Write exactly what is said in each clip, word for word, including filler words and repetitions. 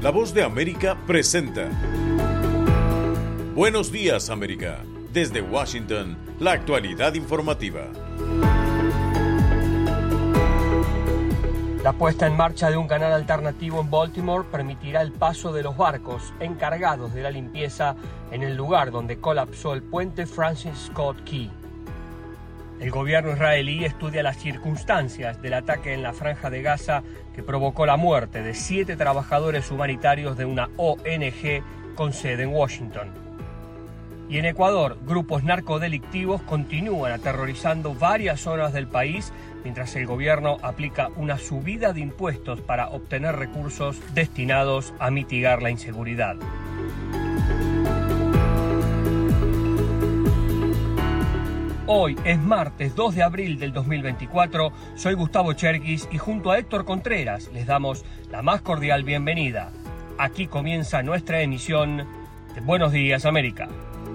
La Voz de América presenta Buenos Días, América. Desde Washington, la actualidad informativa. La puesta en marcha de un canal alternativo en Baltimore permitirá el paso de los barcos encargados de la limpieza en el lugar donde colapsó el puente Francis Scott Key. El gobierno israelí estudia las circunstancias del ataque en la Franja de Gaza que provocó la muerte de siete trabajadores humanitarios de una O N G con sede en Washington. Y en Ecuador, grupos narcodelictivos continúan aterrorizando varias zonas del país mientras el gobierno aplica una subida de impuestos para obtener recursos destinados a mitigar la inseguridad. Hoy es martes dos de abril del dos mil veinticuatro, soy Gustavo Cherkis y junto a Héctor Contreras les damos la más cordial bienvenida. Aquí comienza nuestra emisión de Buenos Días, América.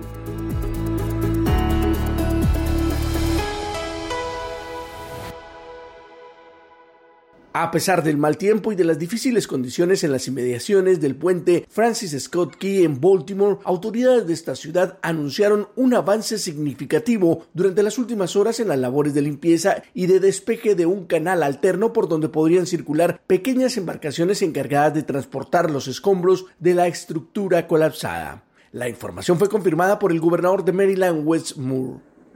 A pesar del mal tiempo y de las difíciles condiciones en las inmediaciones del puente Francis Scott Key en Baltimore, autoridades de esta ciudad anunciaron un avance significativo durante las últimas horas en las labores de limpieza y de despeje de un canal alterno por donde podrían circular pequeñas embarcaciones encargadas de transportar los escombros de la estructura colapsada. La información fue confirmada por el gobernador de Maryland, Wes Moore.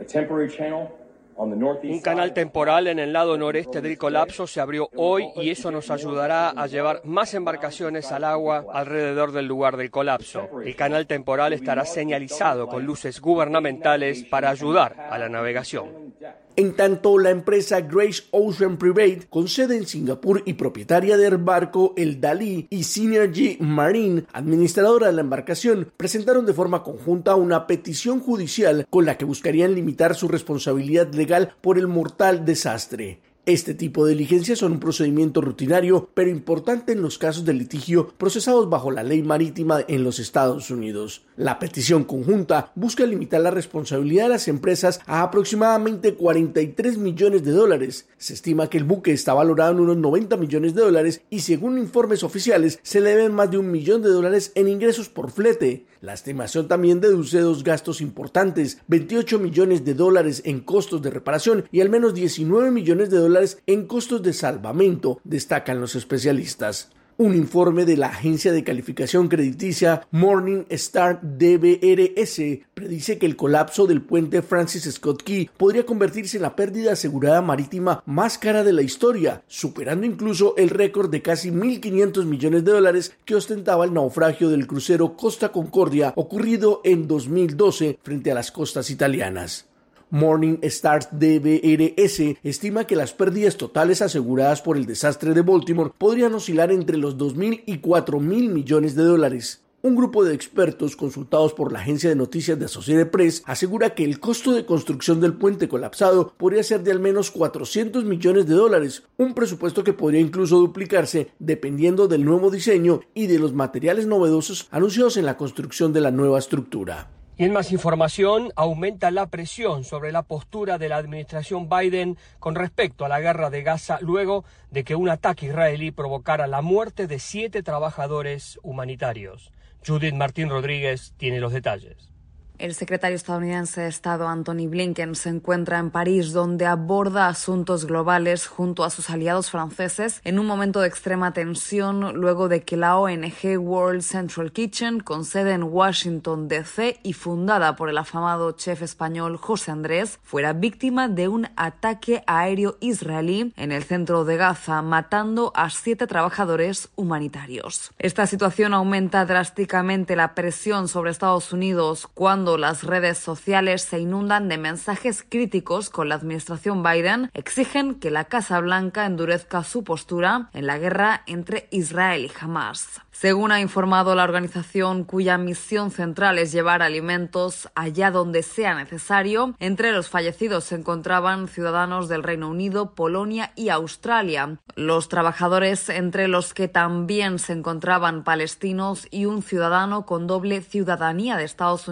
Un canal temporal en el lado noreste del colapso se abrió hoy y eso nos ayudará a llevar más embarcaciones al agua alrededor del lugar del colapso. El canal temporal estará señalizado con luces gubernamentales para ayudar a la navegación. En tanto, la empresa Grace Ocean Private, con sede en Singapur y propietaria del barco El Dalí, y Synergy Marine, administradora de la embarcación, presentaron de forma conjunta una petición judicial con la que buscarían limitar su responsabilidad legal por el mortal desastre. Este tipo de diligencias son un procedimiento rutinario, pero importante en los casos de litigio procesados bajo la ley marítima en los Estados Unidos. La petición conjunta busca limitar la responsabilidad de las empresas a aproximadamente cuarenta y tres millones de dólares. Se estima que el buque está valorado en unos noventa millones de dólares y según informes oficiales se le deben más de un millón de dólares en ingresos por flete. La estimación también deduce dos gastos importantes, veintiocho millones de dólares en costos de reparación y al menos diecinueve millones de dólares en costos de salvamento, destacan los especialistas. Un informe de la agencia de calificación crediticia Morningstar D B R S predice que el colapso del puente Francis Scott Key podría convertirse en la pérdida asegurada marítima más cara de la historia, superando incluso el récord de casi mil quinientos millones de dólares que ostentaba el naufragio del crucero Costa Concordia ocurrido en dos mil doce frente a las costas italianas. Morningstar D B R S estima que las pérdidas totales aseguradas por el desastre de Baltimore podrían oscilar entre los dos mil y cuatro mil millones de dólares. Un grupo de expertos consultados por la agencia de noticias de Associated Press asegura que el costo de construcción del puente colapsado podría ser de al menos cuatrocientos millones de dólares, un presupuesto que podría incluso duplicarse dependiendo del nuevo diseño y de los materiales novedosos anunciados en la construcción de la nueva estructura. Y en más información, aumenta la presión sobre la postura de la administración Biden con respecto a la guerra de Gaza luego de que un ataque israelí provocara la muerte de siete trabajadores humanitarios. Judith Martín Rodríguez tiene los detalles. El secretario estadounidense de Estado Antony Blinken se encuentra en París, donde aborda asuntos globales junto a sus aliados franceses en un momento de extrema tensión luego de que la O N G World Central Kitchen, con sede en Washington D C y fundada por el afamado chef español José Andrés, fuera víctima de un ataque aéreo israelí en el centro de Gaza, matando a siete trabajadores humanitarios. Esta situación aumenta drásticamente la presión sobre Estados Unidos cuando las redes sociales se inundan de mensajes críticos con la administración Biden, exigen que la Casa Blanca endurezca su postura en la guerra entre Israel y Hamas. Según ha informado la organización, cuya misión central es llevar alimentos allá donde sea necesario, entre los fallecidos se encontraban ciudadanos del Reino Unido, Polonia y Australia. Los trabajadores, entre los que también se encontraban palestinos y un ciudadano con doble ciudadanía de Estados Unidos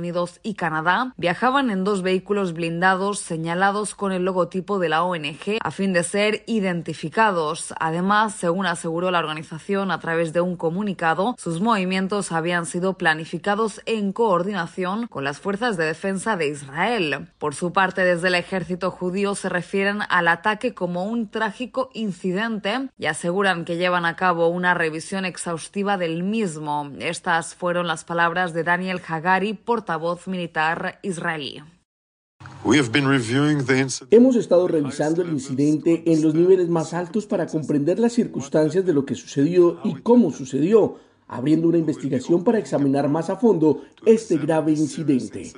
y Canadá viajaban en dos vehículos blindados señalados con el logotipo de la O N G a fin de ser identificados. Además, según aseguró la organización a través de un comunicado, sus movimientos habían sido planificados en coordinación con las fuerzas de defensa de Israel. Por su parte, desde el ejército judío se refieren al ataque como un trágico incidente y aseguran que llevan a cabo una revisión exhaustiva del mismo. Estas fueron las palabras de Daniel Hagari, portavoz militar israelí. Hemos estado revisando el incidente en los niveles más altos para comprender las circunstancias de lo que sucedió y cómo sucedió, abriendo una investigación para examinar más a fondo este grave incidente.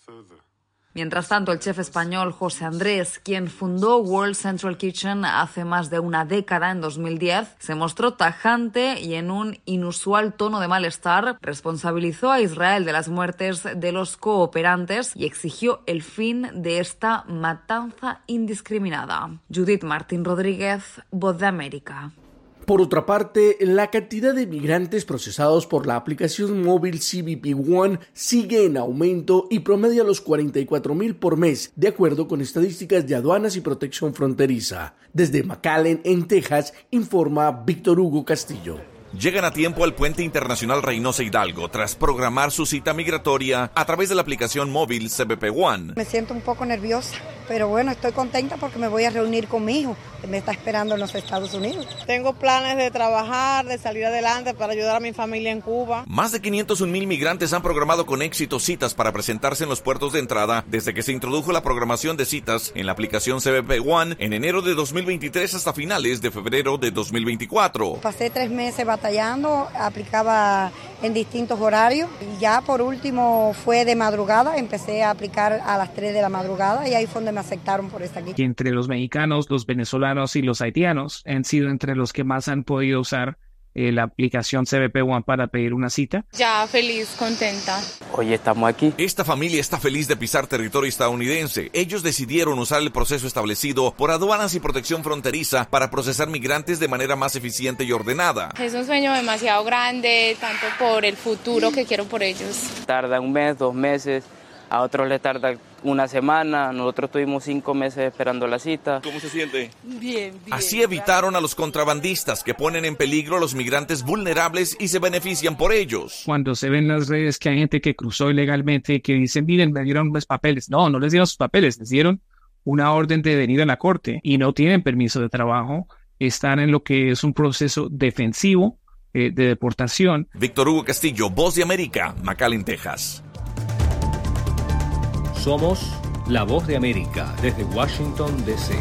Mientras tanto, el chef español José Andrés, quien fundó World Central Kitchen hace más de una década, en dos mil diez, se mostró tajante y en un inusual tono de malestar responsabilizó a Israel de las muertes de los cooperantes y exigió el fin de esta matanza indiscriminada. Judith Martín Rodríguez, Voz de América. Por otra parte, la cantidad de migrantes procesados por la aplicación móvil C B P One sigue en aumento y promedia los cuarenta y cuatro mil por mes, de acuerdo con estadísticas de aduanas y protección fronteriza. Desde McAllen, en Texas, informa Víctor Hugo Castillo. Llegan a tiempo al puente internacional Reynosa Hidalgo tras programar su cita migratoria a través de la aplicación móvil C B P One. Me siento un poco nerviosa, pero bueno, estoy contenta porque me voy a reunir con mi hijo, que me está esperando en los Estados Unidos. Tengo planes de trabajar, de salir adelante para ayudar a mi familia en Cuba. Más de quinientos un mil migrantes han programado con éxito citas para presentarse en los puertos de entrada desde que se introdujo la programación de citas en la aplicación C B P One en enero de dos mil veintitrés hasta finales de febrero de dos mil veinticuatro. Pasé tres meses batallando, aplicaba en distintos horarios y ya por último fue de madrugada, empecé a aplicar a las tres de la madrugada y ahí fue donde me aceptaron por estar aquí. Y entre los mexicanos, los venezolanos y los haitianos han sido entre los que más han podido usar eh, la aplicación C B P One para pedir una cita. Ya feliz, contenta. Hoy estamos aquí. Esta familia está feliz de pisar territorio estadounidense. Ellos decidieron usar el proceso establecido por aduanas y protección fronteriza para procesar migrantes de manera más eficiente y ordenada. Es un sueño demasiado grande, tanto por el futuro que quiero por ellos. Tarda un mes, dos meses, a otros les tarda una semana, nosotros tuvimos cinco meses esperando la cita. ¿Cómo se siente? Bien, bien. Así evitaron a los contrabandistas que ponen en peligro a los migrantes vulnerables y se benefician por ellos. Cuando se ven en las redes que hay gente que cruzó ilegalmente, que dicen, miren, me dieron los papeles. No, no les dieron sus papeles, les dieron una orden de venir a la corte y no tienen permiso de trabajo, están en lo que es un proceso defensivo eh, de deportación. Víctor Hugo Castillo, Voz de América, McAllen, Texas. Somos La Voz de América desde Washington, D C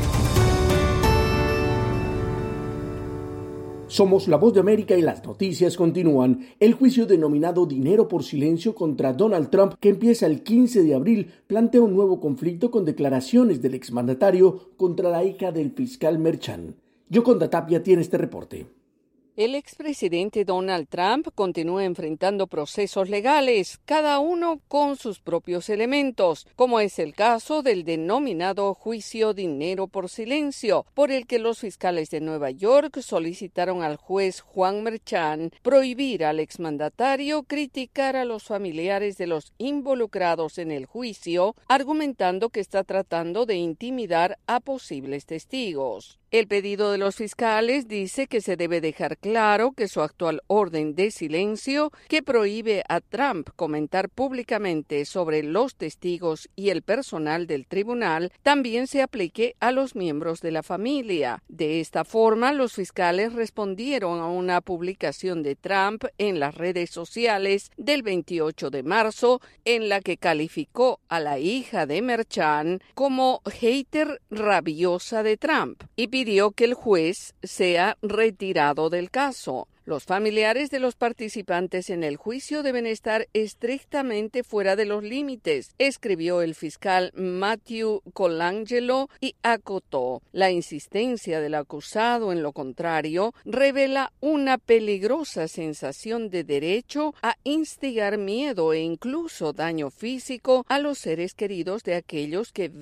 Somos La Voz de América y las noticias continúan. El juicio denominado Dinero por Silencio contra Donald Trump, que empieza el quince de abril, plantea un nuevo conflicto con declaraciones del exmandatario contra la hija del fiscal Merchan. Yoconda Tapia tiene este reporte. El expresidente Donald Trump continúa enfrentando procesos legales, cada uno con sus propios elementos, como es el caso del denominado juicio Dinero por Silencio, por el que los fiscales de Nueva York solicitaron al juez Juan Merchan prohibir al exmandatario criticar a los familiares de los involucrados en el juicio, argumentando que está tratando de intimidar a posibles testigos. El pedido de los fiscales dice que se debe dejar claro que su actual orden de silencio, que prohíbe a Trump comentar públicamente sobre los testigos y el personal del tribunal, también se aplique a los miembros de la familia. De esta forma, los fiscales respondieron a una publicación de Trump en las redes sociales del veintiocho de marzo, en la que calificó a la hija de Merchan como hater rabiosa de Trump y pidió que el juez sea retirado del caso. Los familiares de los participantes en el juicio deben estar estrictamente fuera de los límites, escribió el fiscal Matthew Colangelo y acotó. La insistencia del acusado en lo contrario revela una peligrosa sensación de derecho a instigar miedo e incluso daño físico a los seres queridos de aquellos que ve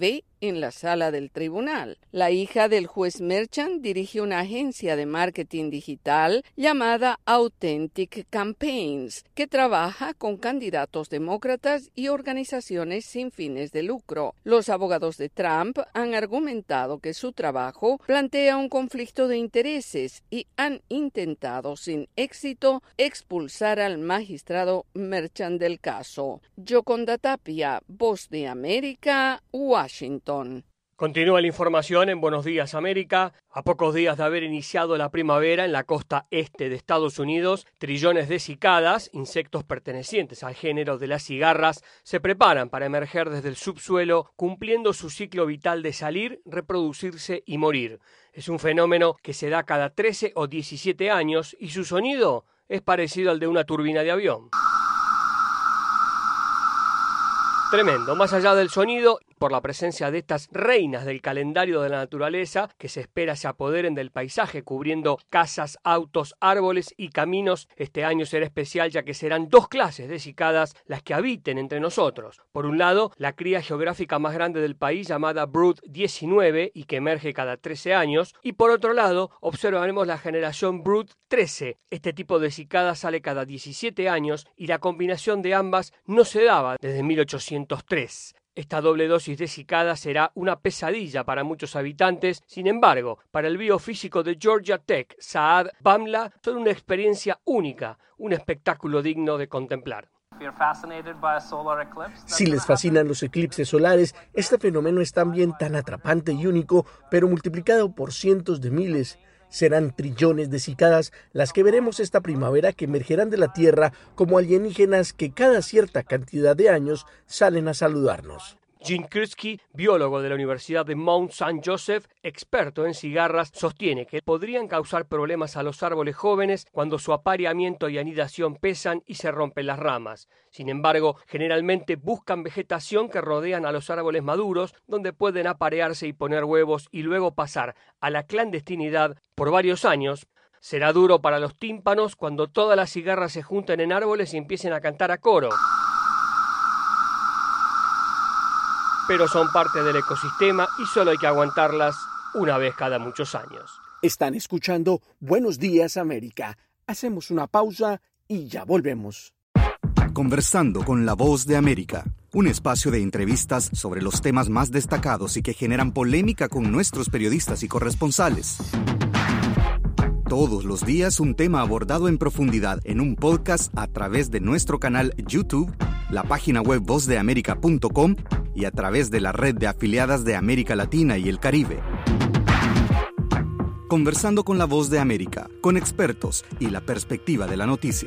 en la sala del tribunal. La hija del juez Merchant dirige una agencia de marketing digital llamada Authentic Campaigns, que trabaja con candidatos demócratas y organizaciones sin fines de lucro. Los abogados de Trump han argumentado que su trabajo plantea un conflicto de intereses y han intentado sin éxito expulsar al magistrado Merchant del caso. Yoconda Tapia, Voz de América, Washington. Continúa la información en Buenos Días América. A pocos días de haber iniciado la primavera en la costa este de Estados Unidos, trillones de cicadas, insectos pertenecientes al género de las cigarras, se preparan para emerger desde el subsuelo, cumpliendo su ciclo vital de salir, reproducirse y morir. Es un fenómeno que se da cada trece o diecisiete años y su sonido es parecido al de una turbina de avión. Tremendo. Más allá del sonido, por la presencia de estas reinas del calendario de la naturaleza, que se espera se apoderen del paisaje, cubriendo casas, autos, árboles y caminos, este año será especial ya que serán dos clases de cicadas las que habiten entre nosotros. Por un lado, la cría geográfica más grande del país, llamada Brood diecinueve, y que emerge cada trece años, y por otro lado, observaremos la generación Brood trece. Este tipo de cicada sale cada diecisiete años y la combinación de ambas no se daba desde mil ochocientos tres. Esta doble dosis de cicada será una pesadilla para muchos habitantes. Sin embargo, para el biofísico de Georgia Tech, Saad Bamla, son una experiencia única, un espectáculo digno de contemplar. Si les fascinan los eclipses solares, este fenómeno es también tan atrapante y único, pero multiplicado por cientos de miles. Serán trillones de cicadas las que veremos esta primavera, que emergerán de la Tierra como alienígenas que cada cierta cantidad de años salen a saludarnos. Jim Krutsky, biólogo de la Universidad de Mount Saint Joseph, experto en cigarras, sostiene que podrían causar problemas a los árboles jóvenes cuando su apareamiento y anidación pesan y se rompen las ramas. Sin embargo, generalmente buscan vegetación que rodean a los árboles maduros, donde pueden aparearse y poner huevos y luego pasar a la clandestinidad por varios años. Será duro para los tímpanos cuando todas las cigarras se junten en árboles y empiecen a cantar a coro. Pero son parte del ecosistema y solo hay que aguantarlas una vez cada muchos años. Están escuchando Buenos Días América. Hacemos una pausa y ya volvemos. Conversando con la Voz de América, un espacio de entrevistas sobre los temas más destacados y que generan polémica con nuestros periodistas y corresponsales. Todos los días un tema abordado en profundidad en un podcast a través de nuestro canal YouTube, la página web voz de américa punto com y a través de la red de afiliadas de América Latina y el Caribe. Conversando con la Voz de América, con expertos y la perspectiva de la noticia.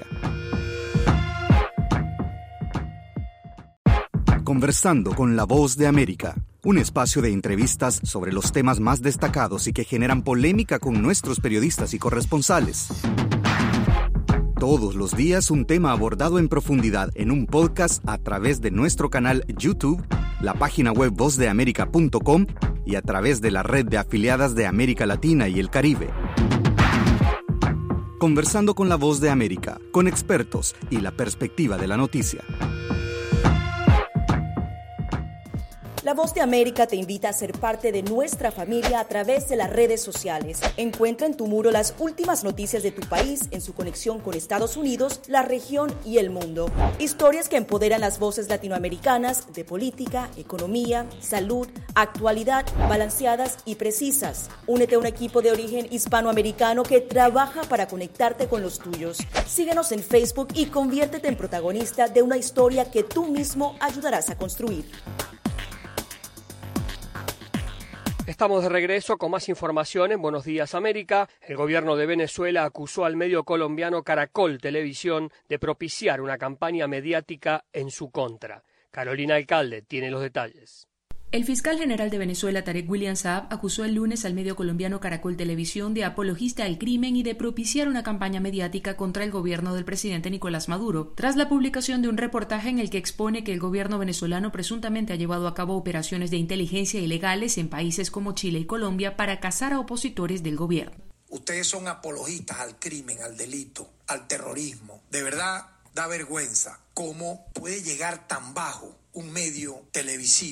Conversando con la Voz de América, un espacio de entrevistas sobre los temas más destacados y que generan polémica con nuestros periodistas y corresponsales. Todos los días un tema abordado en profundidad en un podcast a través de nuestro canal YouTube, la página web voz de américa punto com y a través de la red de afiliadas de América Latina y el Caribe. Conversando con la Voz de América, con expertos y la perspectiva de la noticia. La Voz de América te invita a ser parte de nuestra familia a través de las redes sociales. Encuentra en tu muro las últimas noticias de tu país en su conexión con Estados Unidos, la región y el mundo. Historias que empoderan las voces latinoamericanas de política, economía, salud, actualidad, balanceadas y precisas. Únete a un equipo de origen hispanoamericano que trabaja para conectarte con los tuyos. Síguenos en Facebook y conviértete en protagonista de una historia que tú mismo ayudarás a construir. Estamos de regreso con más información en Buenos Días América. El gobierno de Venezuela acusó al medio colombiano Caracol Televisión de propiciar una campaña mediática en su contra. Carolina Alcalde tiene los detalles. El fiscal general de Venezuela, Tarek William Saab, acusó el lunes al medio colombiano Caracol Televisión de apologista al crimen y de propiciar una campaña mediática contra el gobierno del presidente Nicolás Maduro, tras la publicación de un reportaje en el que expone que el gobierno venezolano presuntamente ha llevado a cabo operaciones de inteligencia ilegales en países como Chile y Colombia para cazar a opositores del gobierno. Ustedes son apologistas al crimen, al delito, al terrorismo. De verdad, da vergüenza cómo puede llegar tan bajo un medio televisivo que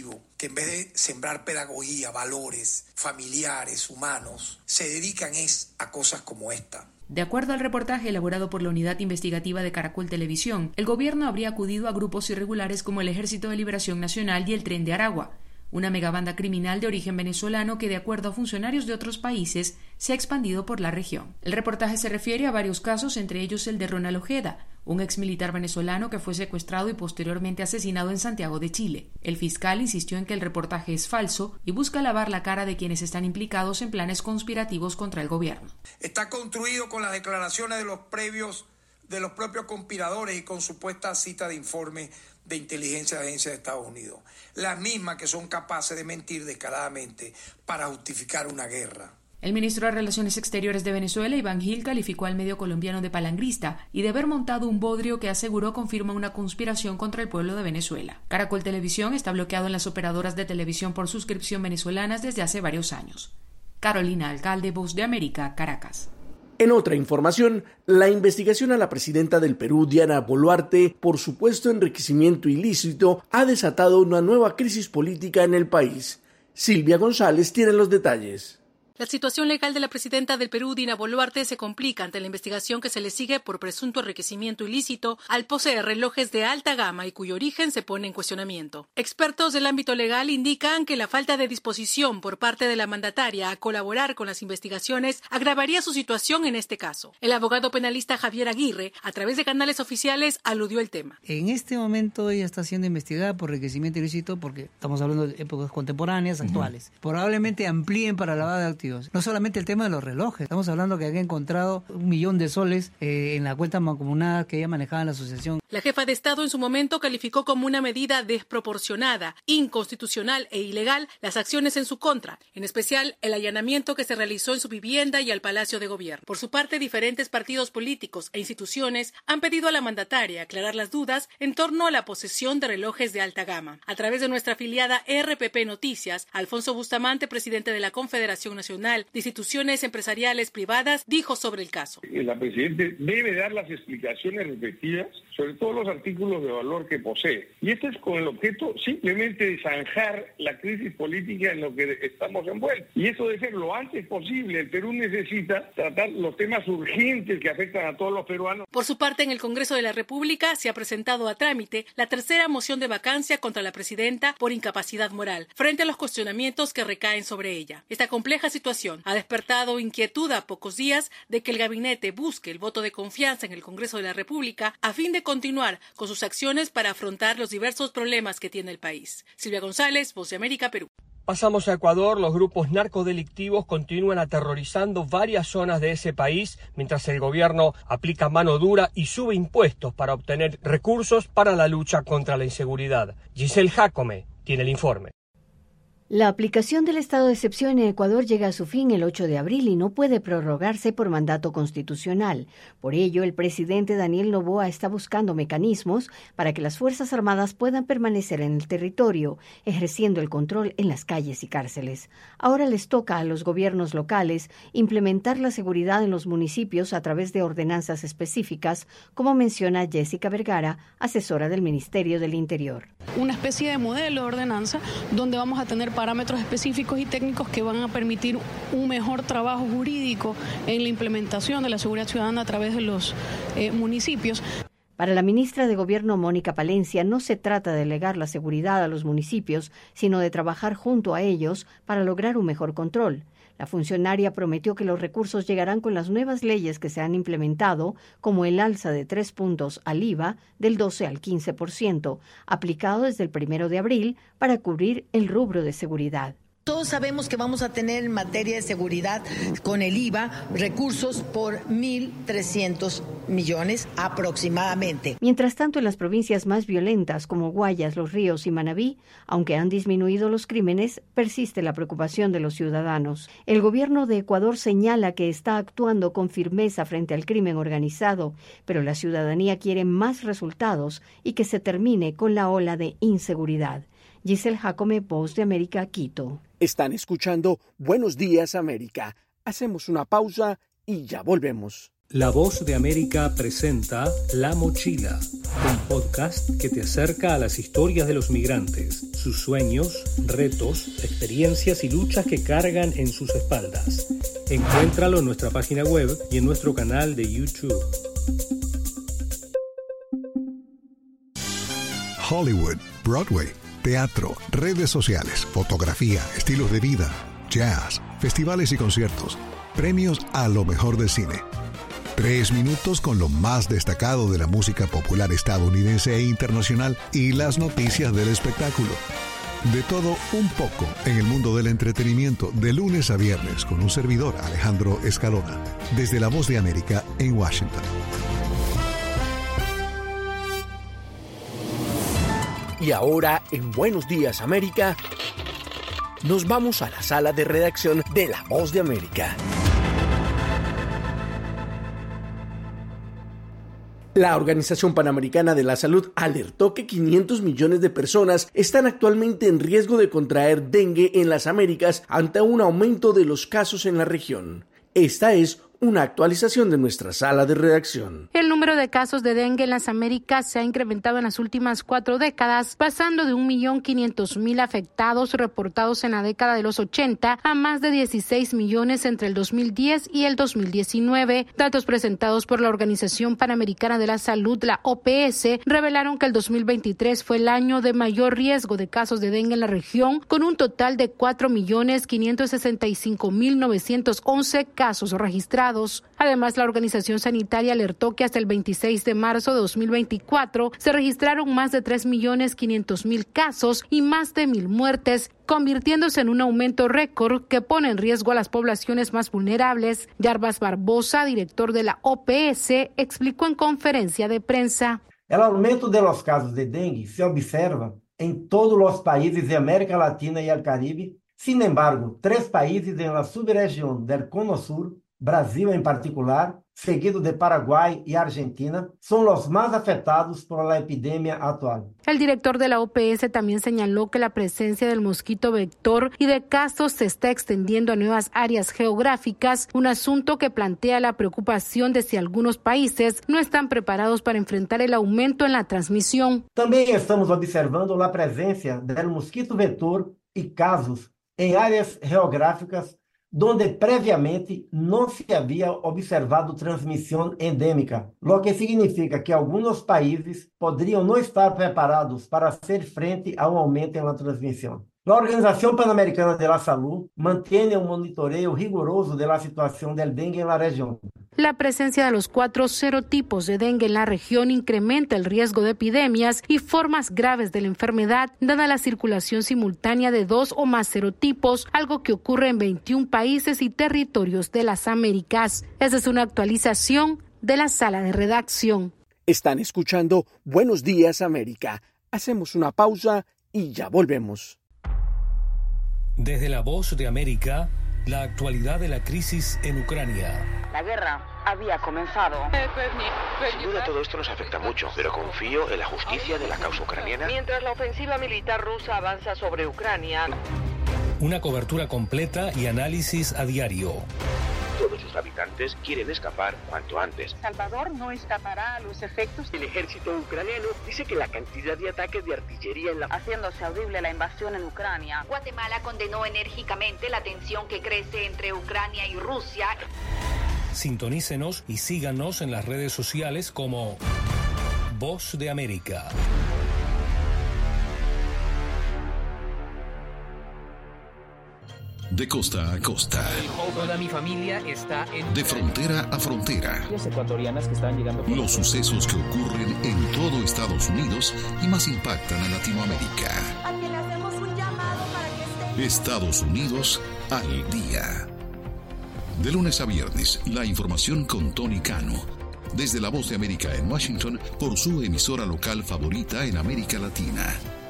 que en vez de sembrar pedagogía, valores familiares, humanos, se dedican es a cosas como esta. De acuerdo al reportaje elaborado por la Unidad Investigativa de Caracol Televisión, el gobierno habría acudido a grupos irregulares como el Ejército de Liberación Nacional y el Tren de Aragua, una megabanda criminal de origen venezolano que, de acuerdo a funcionarios de otros países, se ha expandido por la región. El reportaje se refiere a varios casos, entre ellos el de Ronald Ojeda, un exmilitar venezolano que fue secuestrado y posteriormente asesinado en Santiago de Chile. El fiscal insistió en que el reportaje es falso y busca lavar la cara de quienes están implicados en planes conspirativos contra el gobierno. Está construido con las declaraciones de los previos de los propios conspiradores y con supuesta cita de informe de inteligencia de agencias de Estados Unidos, las mismas que son capaces de mentir descaradamente para justificar una guerra. El ministro de Relaciones Exteriores de Venezuela, Iván Gil, calificó al medio colombiano de palangrista y de haber montado un bodrio que aseguró confirma una conspiración contra el pueblo de Venezuela. Caracol Televisión está bloqueado en las operadoras de televisión por suscripción venezolanas desde hace varios años. Carolina Alcalde, Voz de América, Caracas. En otra información, la investigación a la presidenta del Perú, Diana Boluarte, por supuesto enriquecimiento ilícito, ha desatado una nueva crisis política en el país. Silvia González tiene los detalles. La situación legal de la presidenta del Perú, Dina Boluarte, se complica ante la investigación que se le sigue por presunto enriquecimiento ilícito al poseer relojes de alta gama y cuyo origen se pone en cuestionamiento. Expertos del ámbito legal indican que la falta de disposición por parte de la mandataria a colaborar con las investigaciones agravaría su situación en este caso. El abogado penalista Javier Aguirre, a través de canales oficiales, aludió el tema. En este momento ella está siendo investigada por enriquecimiento ilícito porque estamos hablando de épocas contemporáneas, actuales. Uh-huh. Probablemente amplíen para lavado de activos. No solamente el tema de los relojes, estamos hablando que había encontrado un millón de soles eh, en la cuenta mancomunada que ella manejaba en la asociación. La jefa de Estado en su momento calificó como una medida desproporcionada, inconstitucional e ilegal las acciones en su contra, en especial el allanamiento que se realizó en su vivienda y al Palacio de Gobierno. Por su parte, diferentes partidos políticos e instituciones han pedido a la mandataria aclarar las dudas en torno a la posesión de relojes de alta gama. A través de nuestra afiliada R P P Noticias, Alfonso Bustamante, presidente de la Confederación Nacional de Instituciones Empresariales Privadas, dijo sobre el caso. La presidenta debe dar las explicaciones respectivas sobre todos los artículos de valor que posee. Y esto es con el objeto simplemente de zanjar la crisis política en lo que estamos envueltos. Y eso debe ser lo antes posible. El Perú necesita tratar los temas urgentes que afectan a todos los peruanos. Por su parte, en el Congreso de la República se ha presentado a trámite la tercera moción de vacancia contra la presidenta por incapacidad moral, frente a los cuestionamientos que recaen sobre ella. Esta compleja situación ha despertado inquietud a pocos días de que el gabinete busque el voto de confianza en el Congreso de la República a fin de continuar con sus acciones para afrontar los diversos problemas que tiene el país. Silvia González, Voz de América, Perú. Pasamos a Ecuador. Los grupos narcodelictivos continúan aterrorizando varias zonas de ese país, mientras el gobierno aplica mano dura y sube impuestos para obtener recursos para la lucha contra la inseguridad. Giselle Jacome tiene el informe. La aplicación del estado de excepción en Ecuador llega a su fin el ocho de abril y no puede prorrogarse por mandato constitucional. Por ello, el presidente Daniel Noboa está buscando mecanismos para que las Fuerzas Armadas puedan permanecer en el territorio, ejerciendo el control en las calles y cárceles. Ahora les toca a los gobiernos locales implementar la seguridad en los municipios a través de ordenanzas específicas, como menciona Jessica Vergara, asesora del Ministerio del Interior. Una especie de modelo de ordenanza donde vamos a tener parámetros específicos y técnicos que van a permitir un mejor trabajo jurídico en la implementación de la seguridad ciudadana a través de los eh, municipios. Para la ministra de Gobierno, Mónica Palencia, no se trata de delegar la seguridad a los municipios, sino de trabajar junto a ellos para lograr un mejor control. La funcionaria prometió que los recursos llegarán con las nuevas leyes que se han implementado, como el alza de tres puntos al I V A del doce al quince por ciento, aplicado desde el primero de abril para cubrir el rubro de seguridad. Todos sabemos que vamos a tener en materia de seguridad con el I V A recursos por mil trescientos millones aproximadamente. Mientras tanto, en las provincias más violentas como Guayas, Los Ríos y Manabí, aunque han disminuido los crímenes, persiste la preocupación de los ciudadanos. El gobierno de Ecuador señala que está actuando con firmeza frente al crimen organizado, pero la ciudadanía quiere más resultados y que se termine con la ola de inseguridad. Giselle Jacome, Voz de América, Quito. Están escuchando Buenos Días, América. Hacemos una pausa y ya volvemos. La Voz de América presenta La Mochila, un podcast que te acerca a las historias de los migrantes, sus sueños, retos, experiencias y luchas que cargan en sus espaldas. Encuéntralo en nuestra página web y en nuestro canal de YouTube. Hollywood, Broadway, teatro, redes sociales, fotografía, estilos de vida, jazz, festivales y conciertos, premios a lo mejor del cine. Tres minutos con lo más destacado de la música popular estadounidense e internacional y las noticias del espectáculo. De todo un poco en el mundo del entretenimiento, de lunes a viernes, con un servidor, Alejandro Escalona, desde La Voz de América en Washington. Y ahora, en Buenos Días América, nos vamos a la sala de redacción de La Voz de América. La Organización Panamericana de la Salud alertó que quinientos millones de personas están actualmente en riesgo de contraer dengue en las Américas ante un aumento de los casos en la región. Esta es una actualización de nuestra sala de redacción. El número de casos de dengue en las Américas se ha incrementado en las últimas cuatro décadas, pasando de un millón quinientos mil afectados reportados en la década de los ochenta a más de dieciséis millones entre el dos mil diez y el dos mil diecinueve. Datos presentados por la Organización Panamericana de la Salud, la O P S, revelaron que el dos mil veintitrés fue el año de mayor riesgo de casos de dengue en la región, con un total de cuatro millones quinientos sesenta y cinco mil novecientos once casos registrados. Además, la organización sanitaria alertó que hasta el veintiséis de marzo de dos mil veinticuatro se registraron más de tres millones quinientos mil casos y más de mil muertes, convirtiéndose en un aumento récord que pone en riesgo a las poblaciones más vulnerables. Jarbas Barbosa, director de la O P S, explicó en conferencia de prensa. El aumento de los casos de dengue se observa en todos los países de América Latina y el Caribe. Sin embargo, tres países en la subregión del Cono Sur, Brasil en particular, seguido de Paraguay y Argentina, son los más afectados por la epidemia actual. El director de la O P S también señaló que la presencia del mosquito vector y de casos se está extendiendo a nuevas áreas geográficas, un asunto que plantea la preocupación de si algunos países no están preparados para enfrentar el aumento en la transmisión. También estamos observando la presencia del mosquito vector y casos en áreas geográficas donde previamente no se había observado transmisión endémica, lo que significa que algunos países podrían no estar preparados para hacer frente a un aumento en la transmisión. La Organización Panamericana de la Salud mantiene un monitoreo riguroso de la situación del dengue en la región. La presencia de los cuatro serotipos de dengue en la región incrementa el riesgo de epidemias y formas graves de la enfermedad, dada la circulación simultánea de dos o más serotipos, algo que ocurre en veintiún países y territorios de las Américas. Esa es una actualización de la sala de redacción. Están escuchando Buenos Días América. Hacemos una pausa y ya volvemos. Desde La Voz de América, la actualidad de la crisis en Ucrania. La guerra había comenzado. Sin duda todo esto nos afecta mucho, pero confío en la justicia de la causa ucraniana. Mientras la ofensiva militar rusa avanza sobre Ucrania. Una cobertura completa y análisis a diario. Todos sus habitantes quieren escapar cuanto antes. Salvador no escapará a los efectos. El ejército ucraniano dice que la cantidad de ataques de artillería en la... Haciéndose audible la invasión en Ucrania. Guatemala condenó enérgicamente la tensión que crece entre Ucrania y Rusia. Sintonícenos y síganos en las redes sociales como Voz de América. De costa a costa. Toda mi familia está en... De frontera a frontera. Las ecuatorianas que están llegando... Los sucesos que ocurren en todo Estados Unidos y más impactan a Latinoamérica. A quien le hacemos un llamado para que esté... Estados Unidos al día. De lunes a viernes, la información con Tony Cano. Desde La Voz de América en Washington, por su emisora local favorita en América Latina.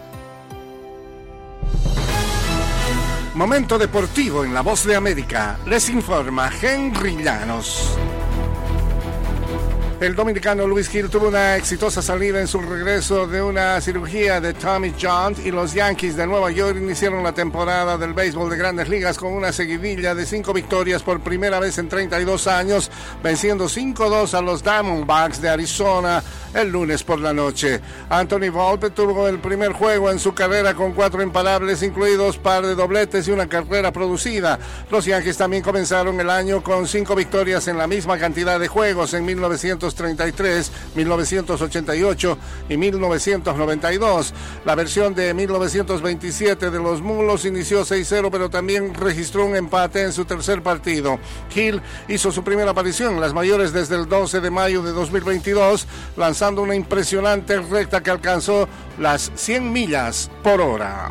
Momento deportivo en La Voz de América. Les informa Henry Llanos. El dominicano Luis Gil tuvo una exitosa salida en su regreso de una cirugía de Tommy John y los Yankees de Nueva York iniciaron la temporada del béisbol de Grandes Ligas con una seguidilla de cinco victorias por primera vez en treinta y dos años, venciendo cinco dos a los Diamondbacks de Arizona el lunes por la noche. Anthony Volpe tuvo el primer juego en su carrera con cuatro imparables, incluidos par de dobletes y una carrera producida. Los Yankees también comenzaron el año con cinco victorias en la misma cantidad de juegos en mil novecientos treinta y tres, mil novecientos ochenta y ocho y mil novecientos noventa y dos. La versión de mil novecientos veintisiete de los Mulos inició seis cero, pero también registró un empate en su tercer partido. Hill hizo su primera aparición en las mayores desde el doce de mayo de dos mil veintidós, lanzando una impresionante recta que alcanzó las cien millas por hora.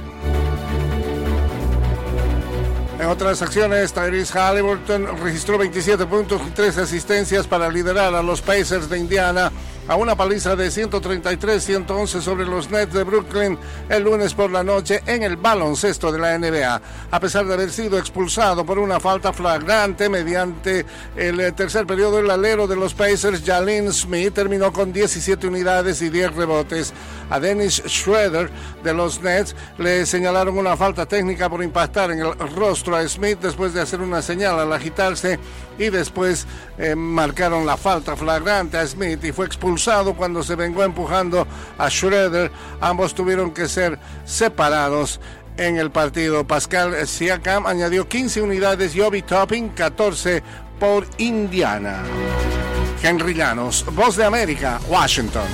En otras acciones, Tyrese Halliburton registró veintisiete puntos y tres asistencias para liderar a los Pacers de Indiana a una paliza de ciento treinta y tres a ciento once sobre los Nets de Brooklyn el lunes por la noche en el baloncesto de la N B A. A pesar de haber sido expulsado por una falta flagrante mediante el tercer periodo, el alero de los Pacers, Jalen Smith, terminó con diecisiete unidades y diez rebotes. A Dennis Schroeder de los Nets le señalaron una falta técnica por impactar en el rostro a Smith después de hacer una señal al agitarse, y después eh, marcaron la falta flagrante a Smith y fue expulsado cuando se vengó empujando a Schroeder. Ambos tuvieron que ser separados en el partido. Pascal Siakam añadió quince unidades y Obi Toppin catorce por Indiana. Henry Llanos, Voz de América, Washington.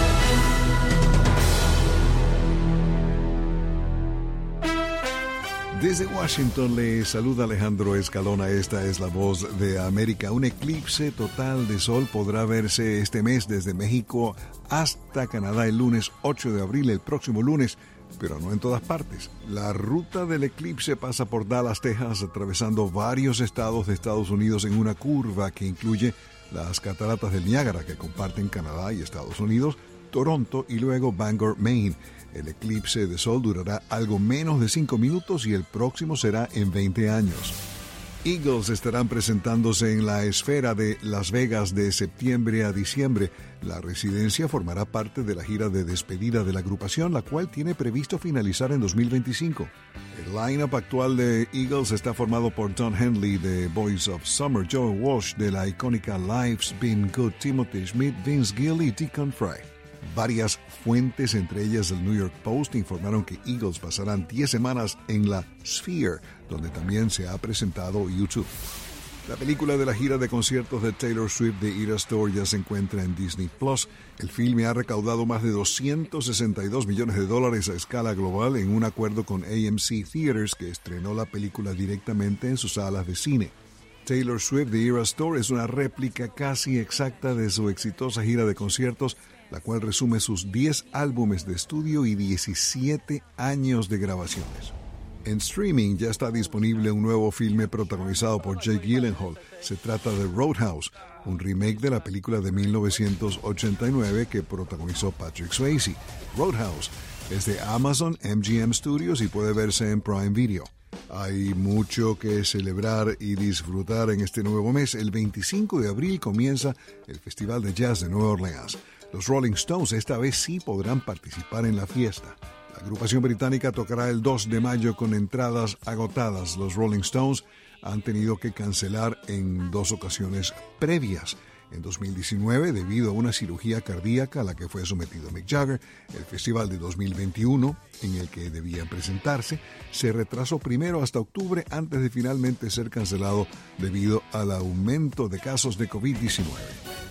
Desde Washington le saluda Alejandro Escalona. Esta es la Voz de América. Un eclipse total de sol podrá verse este mes desde México hasta Canadá el lunes ocho de abril, el próximo lunes, pero no en todas partes. La ruta del eclipse pasa por Dallas, Texas, atravesando varios estados de Estados Unidos en una curva que incluye las cataratas del Niágara, que comparten Canadá y Estados Unidos, Toronto y luego Bangor, Maine. El eclipse de sol durará algo menos de cinco minutos y el próximo será en veinte años. Eagles estarán presentándose en la Esfera de Las Vegas de septiembre a diciembre. La residencia formará parte de la gira de despedida de la agrupación, la cual tiene previsto finalizar en dos mil veinticinco. El line-up actual de Eagles está formado por Don Henley de Boys of Summer, Joe Walsh de la icónica Life's Been Good, Timothy Schmidt, Vince Gill y Deacon Fry. Varias fuentes, entre ellas el New York Post, informaron que Eagles pasarán diez semanas en la Sphere, donde también se ha presentado U dos. La película de la gira de conciertos de Taylor Swift de Eras Tour ya se encuentra en Disney Plus. El filme ha recaudado más de doscientos sesenta y dos millones de dólares a escala global en un acuerdo con A M C Theaters, que estrenó la película directamente en sus salas de cine. Taylor Swift de Eras Tour es una réplica casi exacta de su exitosa gira de conciertos, la cual resume sus diez álbumes de estudio y diecisiete años de grabaciones. En streaming ya está disponible un nuevo filme protagonizado por Jake Gyllenhaal. Se trata de Roadhouse, un remake de la película de mil novecientos ochenta y nueve que protagonizó Patrick Swayze. Roadhouse es de Amazon M G M Studios y puede verse en Prime Video. Hay mucho que celebrar y disfrutar en este nuevo mes. El veinticinco de abril comienza el Festival de Jazz de Nueva Orleans. Los Rolling Stones esta vez sí podrán participar en la fiesta. La agrupación británica tocará el dos de mayo con entradas agotadas. Los Rolling Stones han tenido que cancelar en dos ocasiones previas. En dos mil diecinueve, debido a una cirugía cardíaca a la que fue sometido Mick Jagger, el festival de dos mil veintiuno, en el que debían presentarse, se retrasó primero hasta octubre antes de finalmente ser cancelado debido al aumento de casos de covid diecinueve.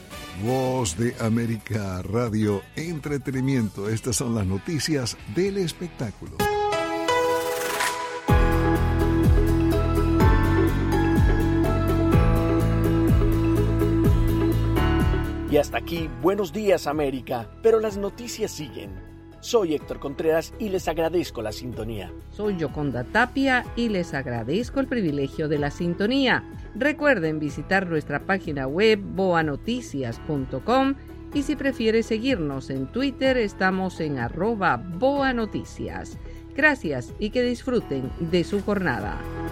Voz de América Radio Entretenimiento. Estas son las noticias del espectáculo. Y hasta aquí, Buenos Días América, pero las noticias siguen. Soy Héctor Contreras y les agradezco la sintonía. Soy Yoconda Tapia y les agradezco el privilegio de la sintonía. Recuerden visitar nuestra página web boa noticias punto com y si prefiere seguirnos en Twitter estamos en arroba boanoticias. Gracias y que disfruten de su jornada.